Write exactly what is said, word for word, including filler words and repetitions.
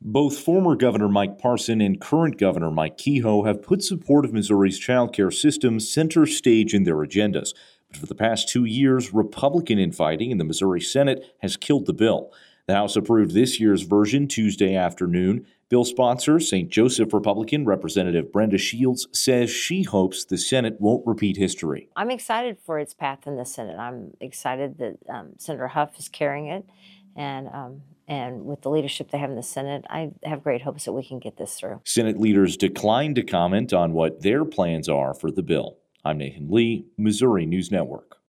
Both former Governor Mike Parson and current Governor Mike Kehoe have put support of Missouri's child care system center stage in their agendas. But for the past two years, Republican infighting in the Missouri Senate has killed the bill. The House approved this year's version Tuesday afternoon. Bill sponsor, Saint Joseph Republican Representative Brenda Shields, says she hopes the Senate won't repeat history. I'm excited for its path in the Senate. I'm excited that um, Senator Huff is carrying it, and um, and with the leadership they have in the Senate, I have great hopes that we can get this through. Senate leaders declined to comment on what their plans are for the bill. I'm Nathan Lee, Missouri News Network.